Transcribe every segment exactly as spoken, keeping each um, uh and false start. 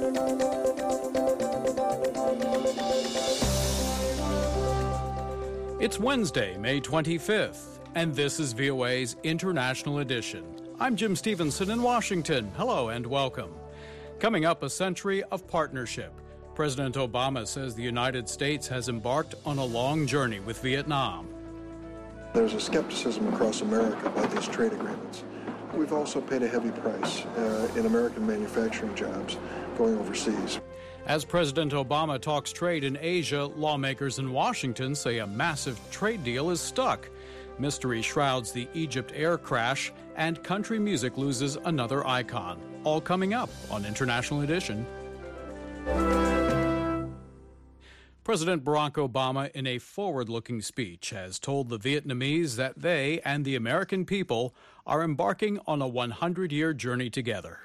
It's Wednesday, May twenty-fifth, and this is V O A's International Edition. I'm Jim Stevenson in Washington. Hello and welcome. Coming up, a century of partnership. President Obama says the United States has embarked on a long journey with Vietnam. There's a skepticism across America about these trade agreements. We've also paid a heavy price uh, in American manufacturing jobs going overseas. As President Obama talks trade in Asia, lawmakers in Washington say a massive trade deal is stuck. Mystery shrouds the Egypt air crash, and country music loses another icon. All coming up on International Edition. President Barack Obama, in a forward-looking speech, has told the Vietnamese that they and the American people are embarking on a one hundred year journey together.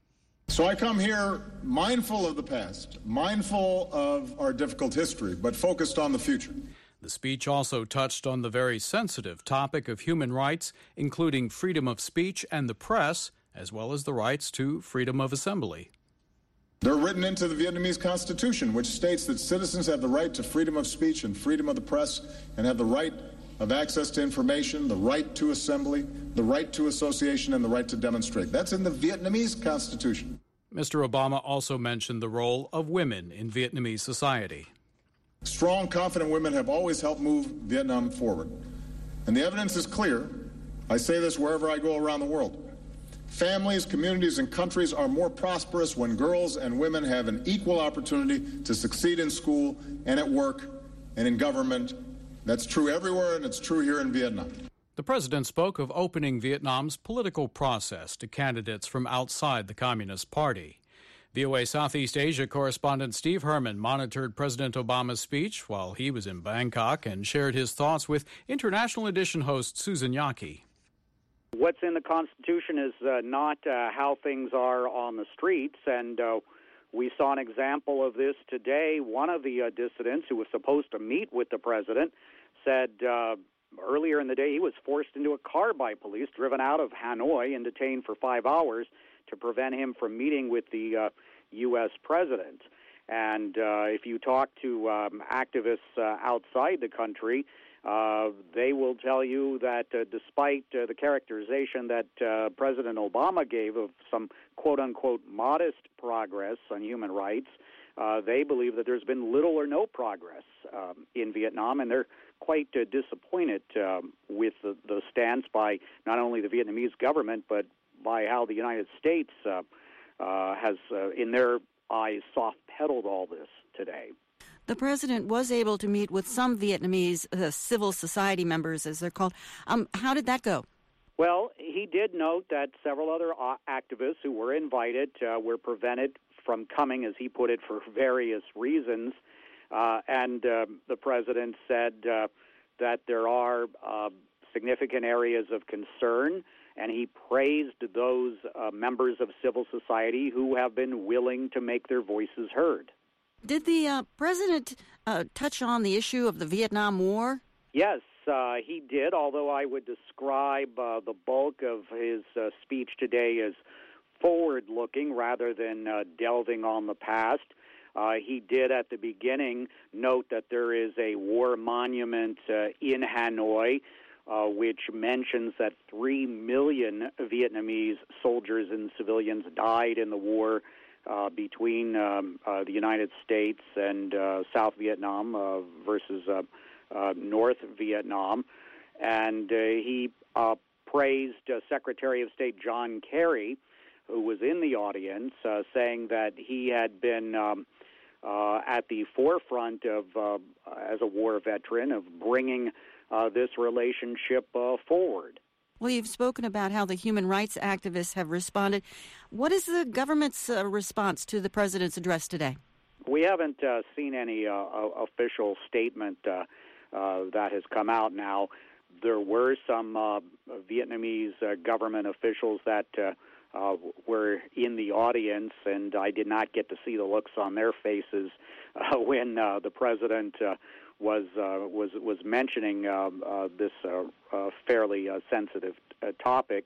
So I come here mindful of the past, mindful of our difficult history, but focused on the future. The speech also touched on the very sensitive topic of human rights, including freedom of speech and the press, as well as the rights to freedom of assembly. They're written into the Vietnamese Constitution, which states that citizens have the right to freedom of speech and freedom of the press and have the right of access to information, the right to assembly, the right to association, and the right to demonstrate. That's in the Vietnamese Constitution. Mister Obama also mentioned the role of women in Vietnamese society. Strong, confident women have always helped move Vietnam forward. And the evidence is clear. I say this wherever I go around the world. Families, communities, and countries are more prosperous when girls and women have an equal opportunity to succeed in school and at work and in government. That's true everywhere, and it's true here in Vietnam. The president spoke of opening Vietnam's political process to candidates from outside the Communist Party. V O A Southeast Asia correspondent Steve Herman monitored President Obama's speech while he was in Bangkok and shared his thoughts with International Edition host Susan Yaki. What's in the Constitution is uh, not uh, how things are on the streets, and uh, we saw an example of this today. One of the uh, dissidents who was supposed to meet with the president said uh, earlier in the day he was forced into a car by police, driven out of Hanoi and detained for five hours to prevent him from meeting with the uh, U S president. And uh, if you talk to um, activists uh, outside the country, uh, they will tell you that uh, despite uh, the characterization that uh, President Obama gave of some quote-unquote modest progress on human rights, uh, they believe that there's been little or no progress um, in Vietnam, and they're quite uh, disappointed um, with the, the stance by not only the Vietnamese government, but by how the United States uh, uh, has, uh, in their eyes, soft-pedaled all this today. The president was able to meet with some Vietnamese uh, civil society members, as they're called. Um, how did that go? Well, he did note that several other uh, activists who were invited uh, were prevented from coming, as he put it, for various reasons. Uh, and uh, the president said uh, that there are uh, significant areas of concern, and he praised those uh, members of civil society who have been willing to make their voices heard. Did the uh, president uh, touch on the issue of the Vietnam War? Yes, uh, he did, although I would describe uh, the bulk of his uh, speech today as forward-looking rather than uh, delving on the past. Uh, he did at the beginning note that there is a war monument uh, in Hanoi, uh, which mentions that three million Vietnamese soldiers and civilians died in the war uh, between um, uh, the United States and uh, South Vietnam uh, versus uh, uh, North Vietnam. And uh, he uh, praised uh, Secretary of State John Kerry, who was in the audience, uh, saying that he had been um, uh, at the forefront of, uh, as a war veteran, of bringing uh, this relationship uh, forward. Well, you've spoken about how the human rights activists have responded. What is the government's uh, response to the president's address today? We haven't uh, seen any uh, official statement uh, uh, that has come out now. There were some uh, Vietnamese uh, government officials that uh, uh, were in the audience, and I did not get to see the looks on their faces uh, when uh, the president uh, was uh, was was mentioning uh, uh, this uh, uh, fairly uh, sensitive uh, topic.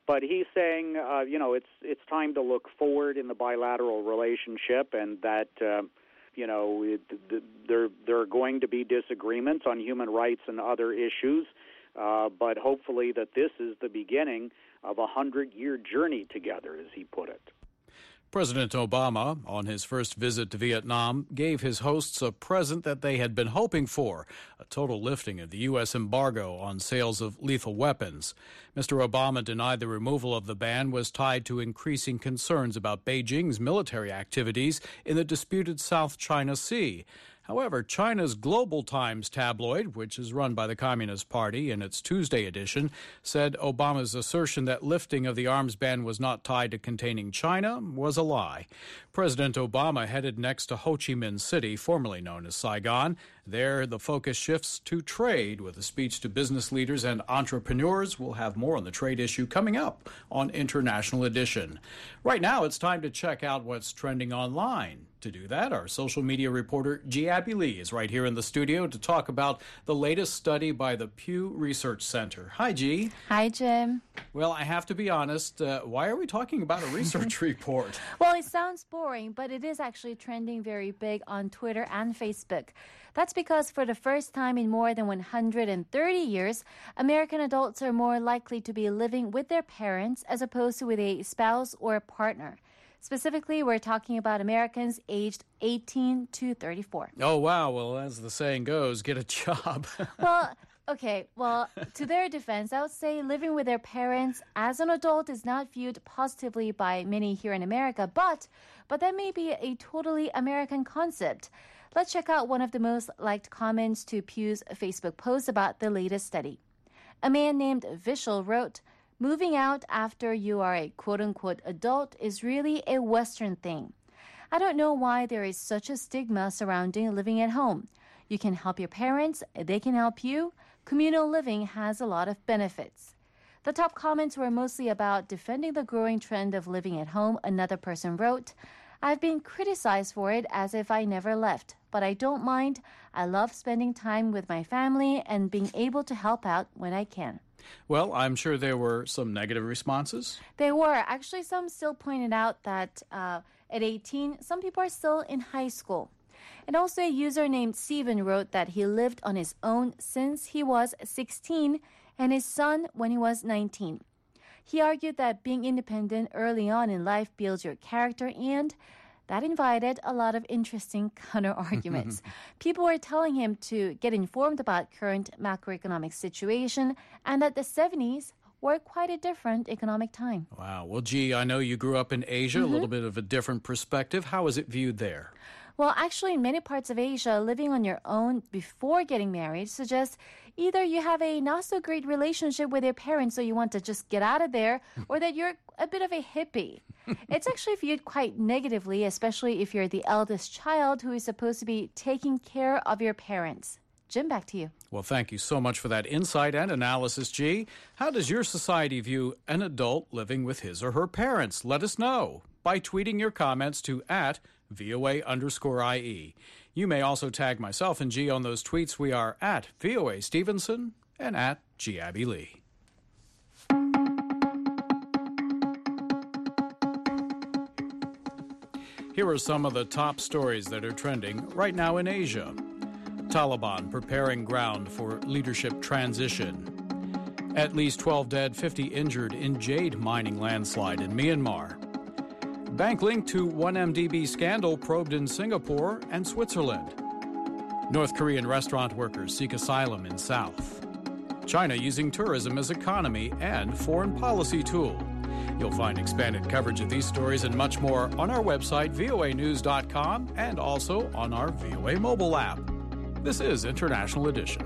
But he's saying, uh, you know, it's it's time to look forward in the bilateral relationship, and that, uh, you know, it, there there are going to be disagreements on human rights and other issues, uh, but hopefully that this is the beginning of a hundred-year journey together, as he put it. President Obama, on his first visit to Vietnam, gave his hosts a present that they had been hoping for, a total lifting of the U S embargo on sales of lethal weapons. Mister Obama denied the removal of the ban was tied to increasing concerns about Beijing's military activities in the disputed South China Sea. However, China's Global Times tabloid, which is run by the Communist Party in its Tuesday edition, said Obama's assertion that lifting of the arms ban was not tied to containing China was a lie. President Obama headed next to Ho Chi Minh City, formerly known as Saigon. There, the focus shifts to trade with a speech to business leaders and entrepreneurs. We'll have more on the trade issue coming up on International Edition. Right now, it's time to check out what's trending online. To do that, our social media reporter, G. Abby Lee, is right here in the studio to talk about the latest study by the Pew Research Center. Hi, G. Hi, Jim. Well, I have to be honest. Uh, why are we talking about a research report? Well, it sounds boring, but it is actually trending very big on Twitter and Facebook. That's because for the first time in more than one hundred thirty years, American adults are more likely to be living with their parents as opposed to with a spouse or a partner. Specifically, we're talking about Americans aged eighteen to thirty-four. Oh, wow. Well, as the saying goes, get a job. Well, okay. Well, to their defense, I would say living with their parents as an adult is not viewed positively by many here in America, but, but that may be a totally American concept. Let's check out one of the most liked comments to Pew's Facebook post about the latest study. A man named Vishal wrote, "Moving out after you are a quote-unquote adult is really a Western thing. I don't know why there is such a stigma surrounding living at home. You can help your parents, they can help you. Communal living has a lot of benefits." The top comments were mostly about defending the growing trend of living at home. Another person wrote, "I've been criticized for it as if I never left, but I don't mind. I love spending time with my family and being able to help out when I can." Well, I'm sure there were some negative responses. They were. Actually, some still pointed out that uh, at eighteen, some people are still in high school. And also a user named Steven wrote that he lived on his own since he was sixteen and his son when he was nineteen. He argued that being independent early on in life builds your character, and that invited a lot of interesting counter-arguments. People were telling him to get informed about current macroeconomic situation and that the seventies were quite a different economic time. Wow. Well, gee, I know you grew up in Asia, mm-hmm. a little bit of a different perspective. How is it viewed there? Well, actually, in many parts of Asia, living on your own before getting married suggests either you have a not-so-great relationship with your parents, so you want to just get out of there, or that you're a bit of a hippie. It's actually viewed quite negatively, especially if you're the eldest child who is supposed to be taking care of your parents. Jim, back to you. Well, thank you so much for that insight and analysis, G. How does your society view an adult living with his or her parents? Let us know by tweeting your comments to at VOA underscore IE. You may also tag myself and G on those tweets. We are at VOA Stevenson and at G. Abby Lee. Here are some of the top stories that are trending right now in Asia. Taliban preparing ground for leadership transition. At least twelve dead, fifty injured in jade mining landslide in Myanmar. Bank linked to one M D B scandal probed in Singapore and Switzerland. North Korean restaurant workers seek asylum in South. China using tourism as economy and foreign policy tool. You'll find expanded coverage of these stories and much more on our website, V O A news dot com, and also on our V O A mobile app. This is International Edition.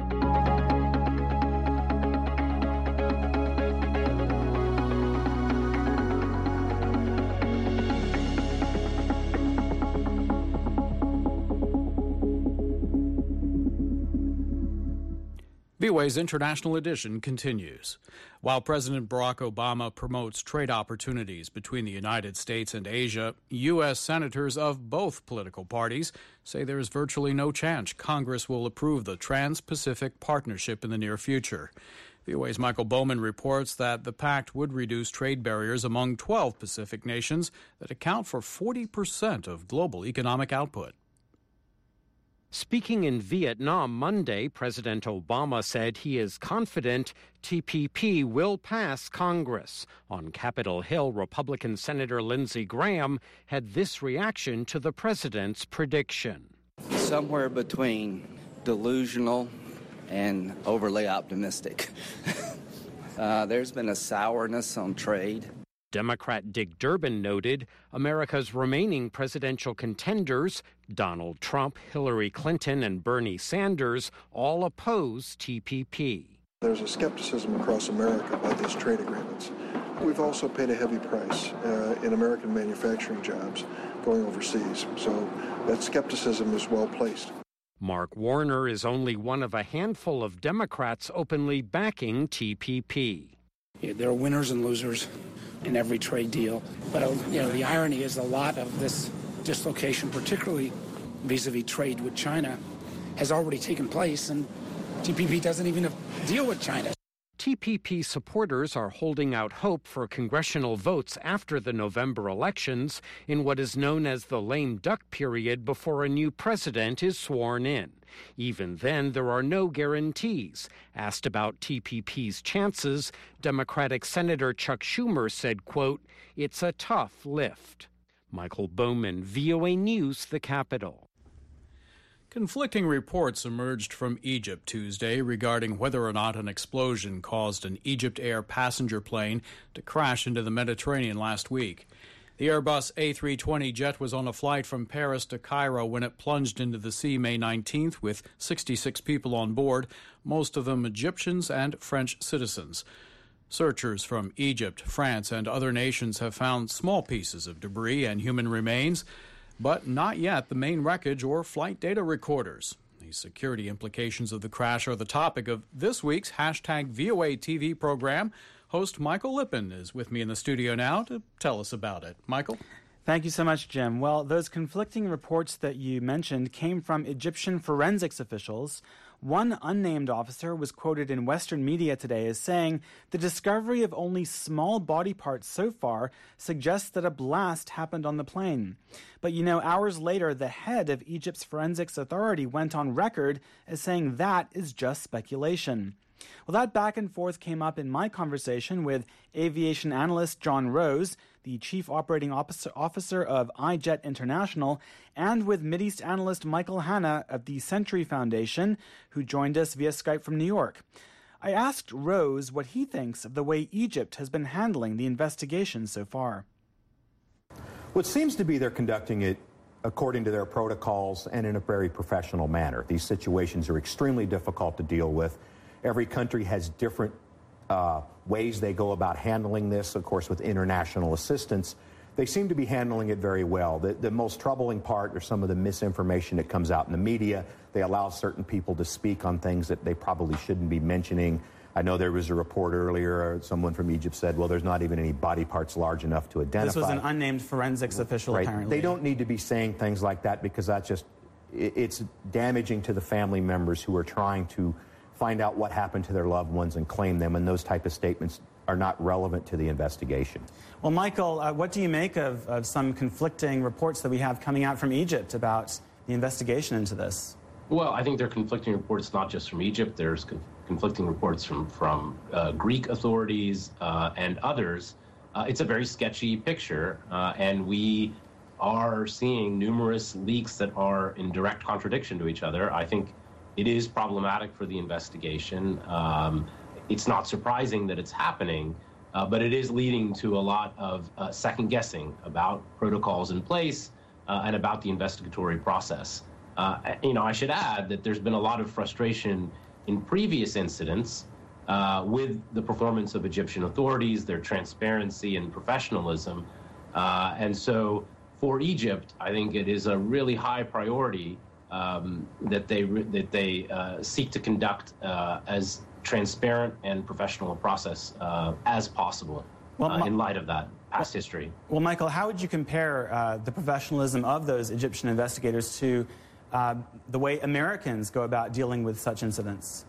V O A's International Edition continues. While President Barack Obama promotes trade opportunities between the United States and Asia, U S senators of both political parties say there is virtually no chance Congress will approve the Trans-Pacific Partnership in the near future. V O A's Michael Bowman reports that the pact would reduce trade barriers among twelve Pacific nations that account for forty percent of global economic output. Speaking in Vietnam Monday, President Obama said he is confident T P P will pass Congress. On Capitol Hill, Republican Senator Lindsey Graham had this reaction to the president's prediction. Somewhere between delusional and overly optimistic. uh, there's been a sourness on trade. Democrat Dick Durbin noted America's remaining presidential contenders, Donald Trump, Hillary Clinton, and Bernie Sanders, all oppose T P P. There's a skepticism across America about these trade agreements. We've also paid a heavy price uh, in American manufacturing jobs going overseas, so that skepticism is well placed. Mark Warner is only one of a handful of Democrats openly backing T P P. Yeah, there are winners and losers in every trade deal. But, you know, the irony is a lot of this dislocation, particularly vis-a-vis trade with China, has already taken place, and T P P doesn't even deal with China. T P P supporters are holding out hope for congressional votes after the November elections in what is known as the lame duck period before a new president is sworn in. Even then, there are no guarantees. Asked about T P P's chances, Democratic Senator Chuck Schumer said, quote, "It's a tough lift." Michael Bowman, V O A News, the Capitol. Conflicting reports emerged from Egypt Tuesday regarding whether or not an explosion caused an Egypt Air passenger plane to crash into the Mediterranean last week. The Airbus A three twenty jet was on a flight from Paris to Cairo when it plunged into the sea May nineteenth with sixty-six people on board, most of them Egyptians and French citizens. Searchers from Egypt, France, and other nations have found small pieces of debris and human remains, but not yet the main wreckage or flight data recorders. The security implications of the crash are the topic of this week's hashtag V O A T V program. Host Michael Lippin is with me in the studio now to tell us about it. Michael? Thank you so much, Jim. Well, those conflicting reports that you mentioned came from Egyptian forensics officials. One unnamed officer was quoted in Western media today as saying the discovery of only small body parts so far suggests that a blast happened on the plane. But, you know, hours later, the head of Egypt's forensics authority went on record as saying that is just speculation. Well, that back and forth came up in my conversation with aviation analyst John Rose, the chief operating officer of iJet International, and with Mideast analyst Michael Hanna of the Century Foundation, who joined us via Skype from New York. I asked Rose what he thinks of the way Egypt has been handling the investigation so far. Well, it seems to be they're conducting it according to their protocols and in a very professional manner. These situations are extremely difficult to deal with. Every country has different uh, ways they go about handling this, of course, with international assistance. They seem to be handling it very well. The, the most troubling part are some of the misinformation that comes out in the media. They allow certain people to speak on things that they probably shouldn't be mentioning. I know there was a report earlier, someone from Egypt said, well, there's not even any body parts large enough to identify. This was an unnamed forensics official, right. Apparently. They don't need to be saying things like that because that's just, it's damaging to the family members who are trying to find out what happened to their loved ones and claim them, and those type of statements are not relevant to the investigation. Well, Michael, uh, what do you make of, of some conflicting reports that we have coming out from Egypt about the investigation into this? Well, I think there are conflicting reports not just from Egypt. There's con- conflicting reports from, from uh, Greek authorities uh, and others. Uh, it's a very sketchy picture, uh, and we are seeing numerous leaks that are in direct contradiction to each other. I think it is problematic for the investigation. Um, it's not surprising that it's happening, uh, but it is leading to a lot of uh, second guessing about protocols in place uh, and about the investigatory process. Uh, you know, I should add that there's been a lot of frustration in previous incidents uh, with the performance of Egyptian authorities, their transparency and professionalism. Uh, and so for Egypt, I think it is a really high priority Um, that they that they uh, seek to conduct uh, as transparent and professional a process uh, as possible well, uh, in light of that past well, history. Well, Michael, how would you compare uh, the professionalism of those Egyptian investigators to uh, the way Americans go about dealing with such incidents?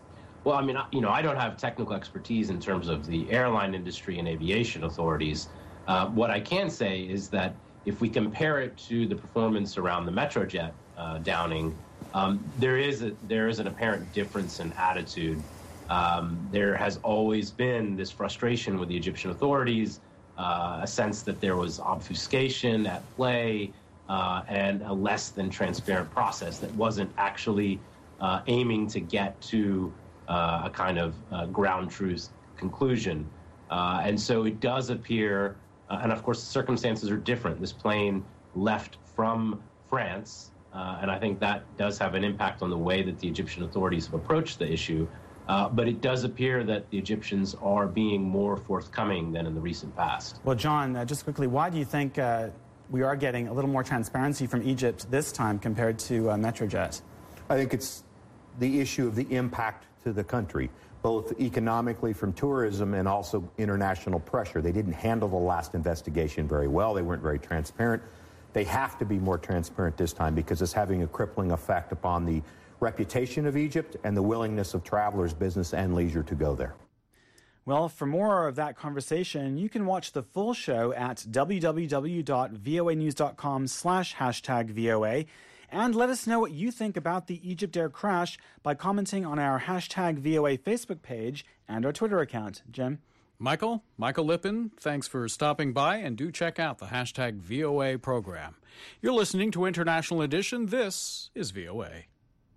Well, I mean, you know, I don't have technical expertise in terms of the airline industry and aviation authorities. Uh, what I can say is that if we compare it to the performance around the Metrojet uh, downing, um, there is a, there is an apparent difference in attitude. Um, there has always been this frustration with the Egyptian authorities, uh, a sense that there was obfuscation at play, uh, and a less than transparent process that wasn't actually uh, aiming to get to uh, a kind of uh, ground truth conclusion. Uh, and so it does appear, uh, and of course the circumstances are different. This plane left from France, uh, and I think that does have an impact on the way that the Egyptian authorities have approached the issue. Uh, but it does appear that the Egyptians are being more forthcoming than in the recent past. Well, John, uh, just quickly, why do you think uh, we are getting a little more transparency from Egypt this time compared to uh, Metrojet? I think it's the issue of the impact to the country, both economically from tourism and also international pressure. They didn't handle the last investigation very well. They weren't very transparent. They have to be more transparent this time because it's having a crippling effect upon the reputation of Egypt and the willingness of travelers, business and leisure, to go there. Well, for more of that conversation, you can watch the full show at w w w dot voa news dot com slash hashtag VOA. And let us know what you think about the EgyptAir crash by commenting on our hashtag V O A Facebook page and our Twitter account. Jim? Michael, Michael Lippin, thanks for stopping by, and do check out the hashtag V O A program. You're listening to International Edition. This is V O A.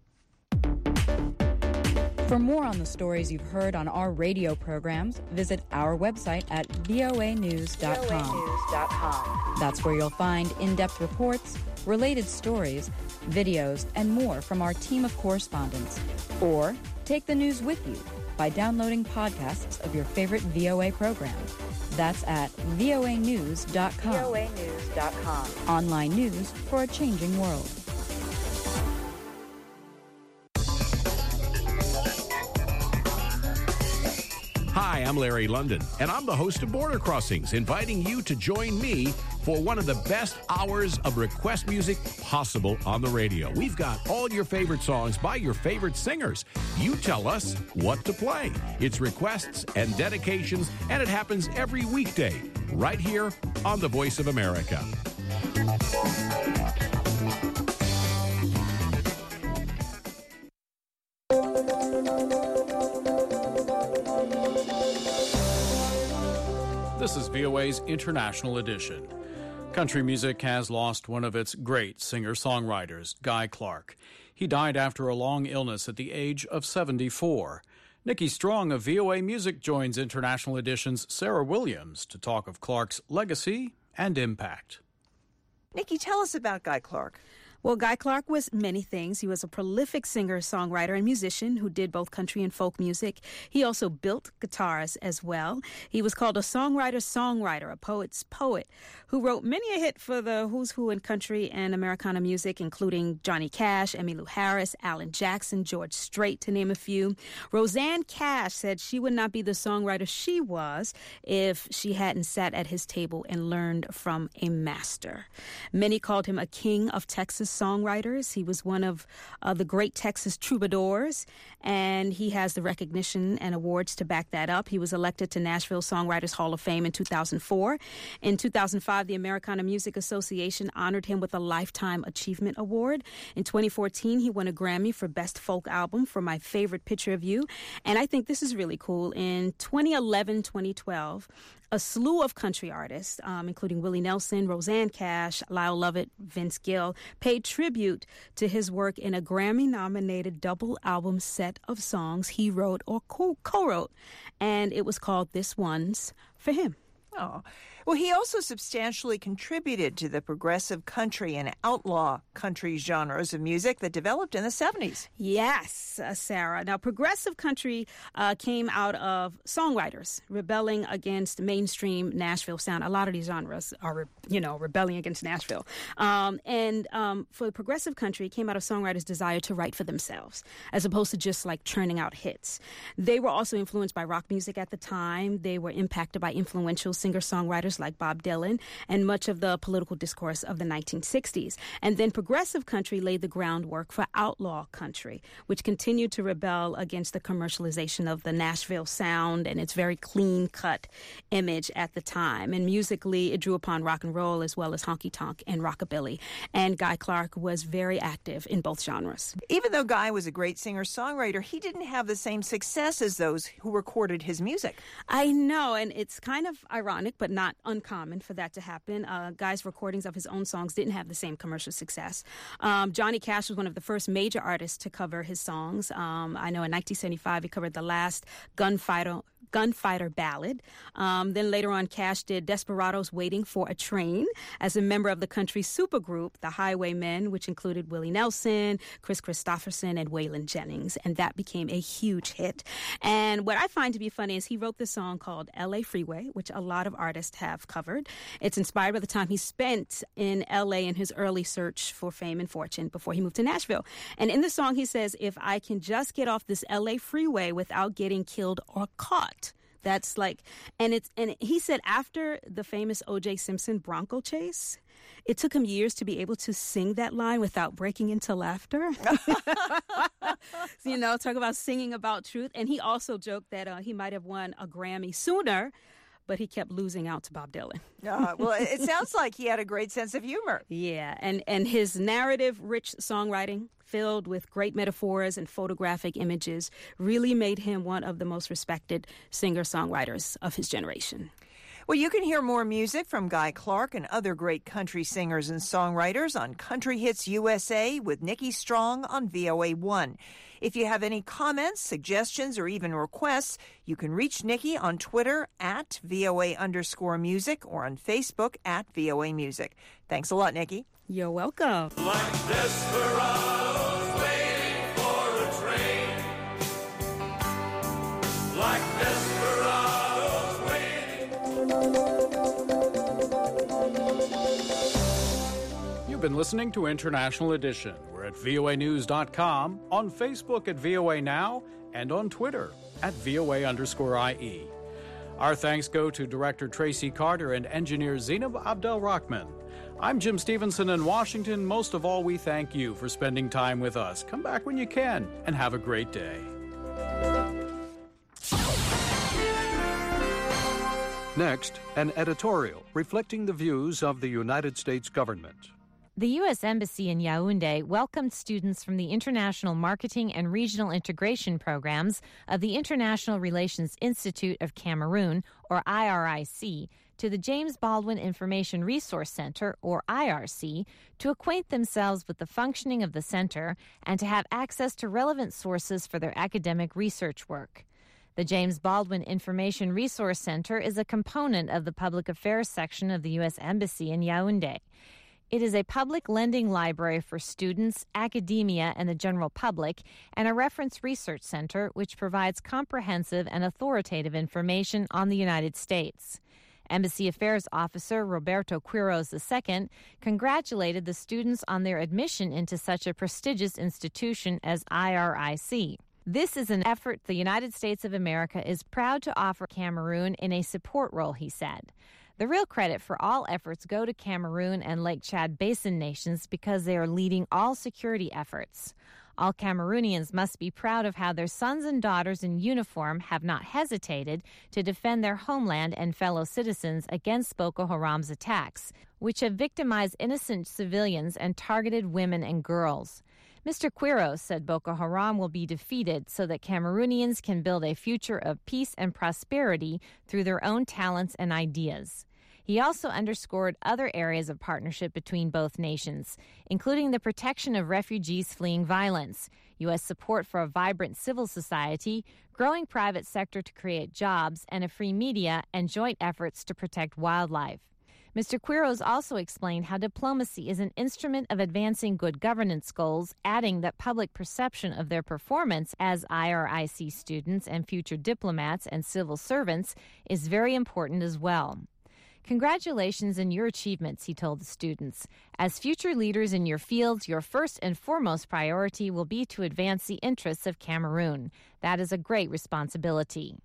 For more on the stories you've heard on our radio programs, visit our website at voa news dot com. That's where you'll find in-depth reports, related stories, videos, and more from our team of correspondents. Or take the news with you by downloading podcasts of your favorite V O A program. That's at voa news dot com. voa news dot com. Online news for a changing world. Hi, I'm Larry London, and I'm the host of Border Crossings, inviting you to join me for one of the best hours of request music possible on the radio. We've got all your favorite songs by your favorite singers. You tell us what to play. It's requests and dedications, and it happens every weekday, right here on The Voice of America. This is V O A's International Edition. Country music has lost one of its great singer-songwriters, Guy Clark. He died after a long illness at the age of seventy-four. Nikki Strong of V O A Music joins International Edition's Sarah Williams to talk of Clark's legacy and impact. Nikki, tell us about Guy Clark. Well, Guy Clark was many things. He was a prolific singer, songwriter, and musician who did both country and folk music. He also built guitars as well. He was called a songwriter-songwriter, a poet's poet, who wrote many a hit for the who's who in country and Americana music, including Johnny Cash, Emmylou Harris, Alan Jackson, George Strait, to name a few. Rosanne Cash said she would not be the songwriter she was if she hadn't sat at his table and learned from a master. Many called him a king of Texas songwriters. He was one of uh, the great Texas troubadours, and he has the recognition and awards to back that up. He was elected to Nashville Songwriters Hall of Fame in two thousand four. In two thousand five, the Americana Music Association honored him with a Lifetime Achievement Award. In twenty fourteen, he won a Grammy for Best Folk Album for My Favorite Picture of You. And I think this is really cool. In twenty eleven, twenty twelve, a slew of country artists, um, including Willie Nelson, Rosanne Cash, Lyle Lovett, Vince Gill, paid tribute to his work in a Grammy-nominated double album set of songs he wrote or co- co-wrote. And it was called This One's for Him. Oh. Well, he also substantially contributed to the progressive country and outlaw country genres of music that developed in the seventies. Yes, uh, Sarah. Now, progressive country uh, came out of songwriters rebelling against mainstream Nashville sound. A lot of these genres are, you know, rebelling against Nashville. Um, and um, for progressive country, it came out of songwriters' desire to write for themselves, as opposed to just like churning out hits. They were also influenced by rock music at the time. They were impacted by influential singer-songwriters singers like Bob Dylan and much of the political discourse of the nineteen sixties. And then progressive country laid the groundwork for outlaw country, which continued to rebel against the commercialization of the Nashville sound and its very clean-cut image at the time. And musically, it drew upon rock and roll as well as honky-tonk and rockabilly. And Guy Clark was very active in both genres. Even though Guy was a great singer-songwriter, he didn't have the same success as those who recorded his music. I know, and it's kind of ironic, but not uncommon for that to happen. Uh, Guy's recordings of his own songs didn't have the same commercial success. Um, Johnny Cash was one of the first major artists to cover his songs. Um, I know in nineteen seventy-five, he covered the last Gunfighter Gunfighter Ballad. Um, then later on, Cash did Desperados Waiting for a Train as a member of the country supergroup, the Highwaymen, which included Willie Nelson, Chris Christopherson, and Waylon Jennings. And that became a huge hit. And what I find to be funny is he wrote this song called L A Freeway, which a lot of artists have covered. It's inspired by the time he spent in L A in his early search for fame and fortune before he moved to Nashville. And in the song, he says, if I can just get off this L A freeway without getting killed or caught. That's like, and it's, and he said after the famous O J Simpson Bronco chase, it took him years to be able to sing that line without breaking into laughter. So, you know, talk about singing about truth. And he also joked that uh, he might have won a Grammy sooner, but he kept losing out to Bob Dylan. Uh, well, it sounds like he had a great sense of humor. Yeah, and, and his narrative-rich songwriting, filled with great metaphors and photographic images, really made him one of the most respected singer-songwriters of his generation. Well, you can hear more music from Guy Clark and other great country singers and songwriters on Country Hits U S A with Nikki Strong on V O A one. If you have any comments, suggestions, or even requests, you can reach Nikki on Twitter at VOA underscore music or on Facebook at V O A Music. Thanks a lot, Nikki. You're welcome. Like desperados waiting for a train. Like desperados waiting. You've been listening to International Edition. We're at V O A news dot com, on Facebook at V O A Now, and on Twitter at V O A underscore I E. Our thanks go to Director Tracy Carter and engineer Zainab Abdel-Rahman. I'm Jim Stevenson in Washington. Most of all, we thank you for spending time with us. Come back when you can, and have a great day. Next, an editorial reflecting the views of the United States government. The U S Embassy in Yaoundé welcomed students from the International Marketing and Regional Integration Programs of the International Relations Institute of Cameroon, or I R I C, to the James Baldwin Information Resource Center, or I R C, to acquaint themselves with the functioning of the center and to have access to relevant sources for their academic research work. The James Baldwin Information Resource Center is a component of the Public Affairs section of the U S Embassy in Yaoundé. It is a public lending library for students, academia, and the general public, and a reference research center which provides comprehensive and authoritative information on the United States. Embassy Affairs Officer Roberto Quiros the Second congratulated the students on their admission into such a prestigious institution as I R I C. This is an effort the United States of America is proud to offer Cameroon in a support role, he said. The real credit for all efforts go to Cameroon and Lake Chad Basin nations because they are leading all security efforts. All Cameroonians must be proud of how their sons and daughters in uniform have not hesitated to defend their homeland and fellow citizens against Boko Haram's attacks, which have victimized innocent civilians and targeted women and girls. Mister Quiros said Boko Haram will be defeated so that Cameroonians can build a future of peace and prosperity through their own talents and ideas. He also underscored other areas of partnership between both nations, including the protection of refugees fleeing violence, U S support for a vibrant civil society, growing private sector to create jobs, and a free media and joint efforts to protect wildlife. Mister Quiros also explained how diplomacy is an instrument of advancing good governance goals, adding that public perception of their performance as I R I C students and future diplomats and civil servants is very important as well. Congratulations on your achievements, he told the students. As future leaders in your fields, your first and foremost priority will be to advance the interests of Cameroon. That is a great responsibility.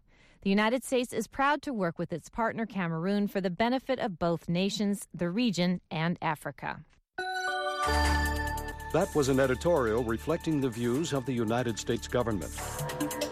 The United States is proud to work with its partner Cameroon for the benefit of both nations, the region, and Africa. That was an editorial reflecting the views of the United States government.